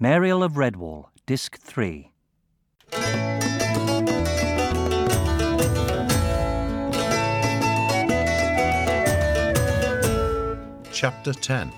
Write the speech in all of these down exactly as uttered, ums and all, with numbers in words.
Mariel of Redwall, Disc three. Chapter ten.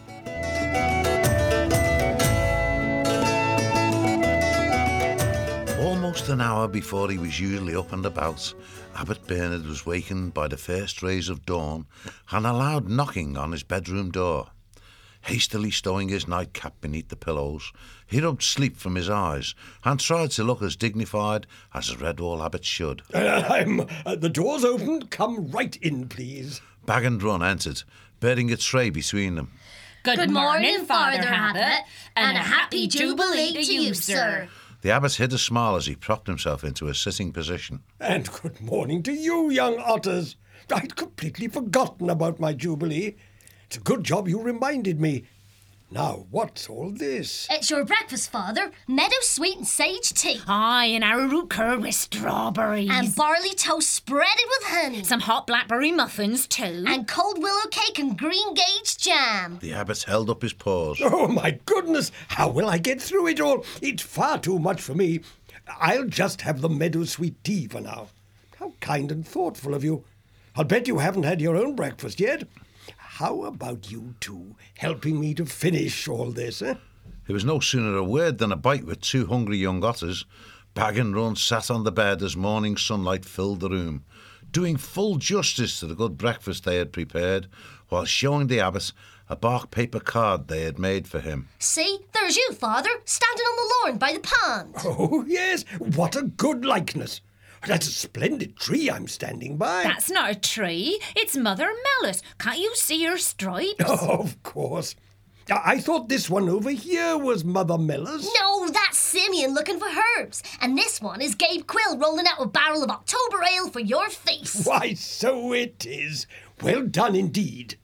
Almost an hour before he was usually up and about, Abbot Bernard was wakened by the first rays of dawn and a loud knocking on his bedroom door. Hastily stowing his nightcap beneath the pillows, he rubbed sleep from his eyes and tried to look as dignified as a Redwall abbot should. Uh, I'm, uh, the door's open. Come right in, please. Bag and Run entered, bearing a tray between them. Good, Good morning, morning, Father Abbot, and a happy Jubilee to you, sir. The abbot hid a smile as he propped himself into a sitting position. And good morning to you, young otters. I'd completely forgotten about my Jubilee. It's a good job you reminded me. Now, what's all this? It's your breakfast, Father. Meadow sweet and sage tea. Aye, and arrowroot curd with strawberries. And barley toast spreaded with honey. Some hot blackberry muffins, too. And cold willow cake and green gage jam. The abbot held up his paws. Oh, my goodness! How will I get through it all? It's far too much for me. I'll just have the meadow sweet tea for now. How kind and thoughtful of you. I'll bet you haven't had your own breakfast yet. How about you two helping me to finish all this, eh? It was no sooner a word than a bite with two hungry young otters. Bag and Run sat on the bed as morning sunlight filled the room, doing full justice to the good breakfast they had prepared, while showing the abbot a bark paper card they had made for him. See, there's you, Father, standing on the lawn by the pond. Oh, yes, what a good likeness. That's a splendid tree I'm standing by. That's not a tree. It's Mother Mellis. Can't you see her stripes? Oh, of course. I thought this one over here was Mother Mellis. No, that's Simeon looking for herbs. And this one is Gabe Quill rolling out a barrel of October ale for your face. Why, so it is. Well done indeed.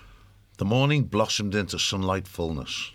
The morning blossomed into sunlight fullness.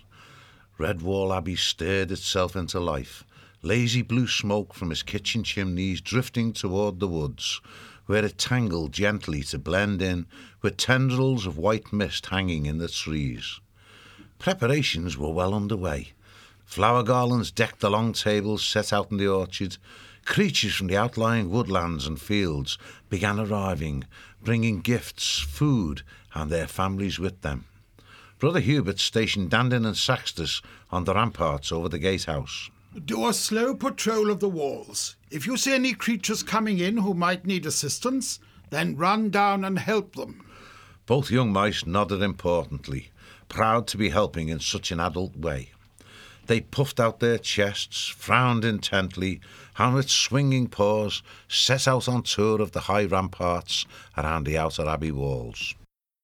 Redwall Abbey stirred itself into life. Lazy blue smoke from his kitchen chimneys drifting toward the woods, where it tangled gently to blend in with tendrils of white mist hanging in the trees. Preparations were well underway. Flower garlands decked the long tables set out in the orchard. Creatures from the outlying woodlands and fields began arriving, bringing gifts, food, and their families with them. Brother Hubert stationed Dandin and Saxtus on the ramparts over the gatehouse. Do a slow patrol of the walls. If you see any creatures coming in who might need assistance, then run down and help them. Both young mice nodded importantly, proud to be helping in such an adult way. They puffed out their chests, frowned intently, and with swinging paws set out on tour of the high ramparts around the outer abbey walls.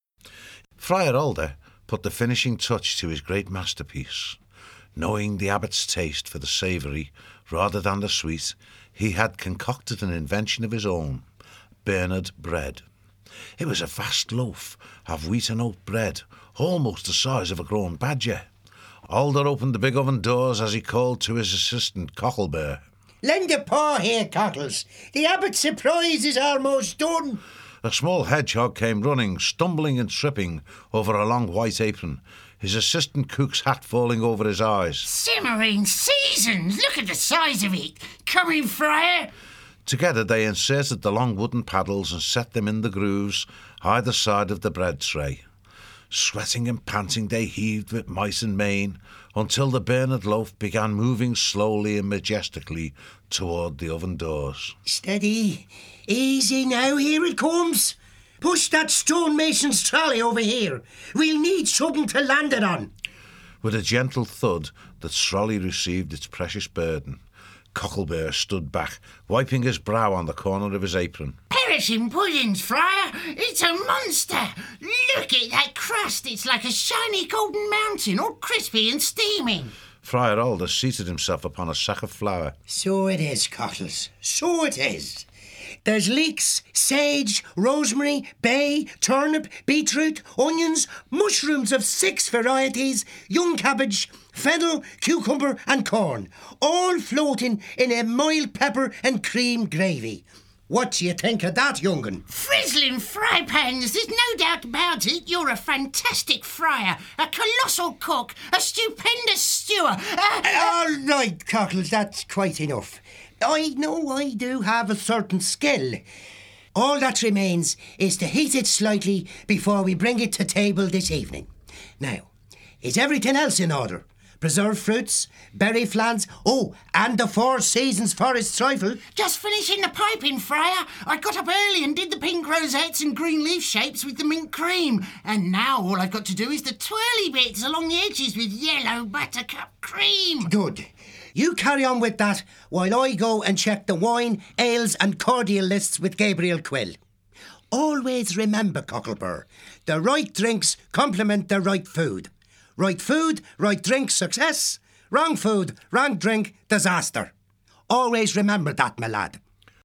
Friar Alder put the finishing touch to his great masterpiece. Knowing the abbot's taste for the savoury rather than the sweet, he had concocted an invention of his own, Bernard bread. It was a vast loaf of wheat and oat bread, almost the size of a grown badger. Alder opened the big oven doors as he called to his assistant, Cocklebear. Lend a paw here, Cockles. The abbot's surprise is almost done. A small hedgehog came running, stumbling and tripping over a long white apron, his assistant cook's hat falling over his eyes. Simmering seasons! Look at the size of it! Coming, Friar! Together they inserted the long wooden paddles and set them in the grooves either side of the bread tray. Sweating and panting they heaved with might and main until the Bernard loaf began moving slowly and majestically toward the oven doors. Steady. Easy now, here it comes. Push that stonemason's trolley over here. We'll need something to land it on. With a gentle thud, the trolley received its precious burden. Cocklebear stood back, wiping his brow on the corner of his apron. Perishing puddings, Friar! It's a monster! Look at that crust! It's like a shiny golden mountain, all crispy and steaming. Friar Alder seated himself upon a sack of flour. So it is, Cockles. So it is. There's leeks, sage, rosemary, bay, turnip, beetroot, onions, mushrooms of six varieties, young cabbage, fennel, cucumber and corn, all floating in a mild pepper and cream gravy. What do you think of that, young'un? Frizzling fry pans, there's no doubt about it. You're a fantastic fryer, a colossal cook, a stupendous stewer. Uh, All right, Cockles, that's quite enough. I know I do have a certain skill. All that remains is to heat it slightly before we bring it to table this evening. Now, is everything else in order? Preserved fruits, berry flans, oh, and the Four Seasons forest trifle. Just finishing the piping, Fryer. I got up early and did the pink rosettes and green leaf shapes with the mint cream. And now all I've got to do is the twirly bits along the edges with yellow buttercup cream. Good. You carry on with that while I go and check the wine, ales and cordial lists with Gabriel Quill. Always remember, Cocklebur, the right drinks complement the right food. Right food, right drink, success. Wrong food, wrong drink, disaster. Always remember that, my lad.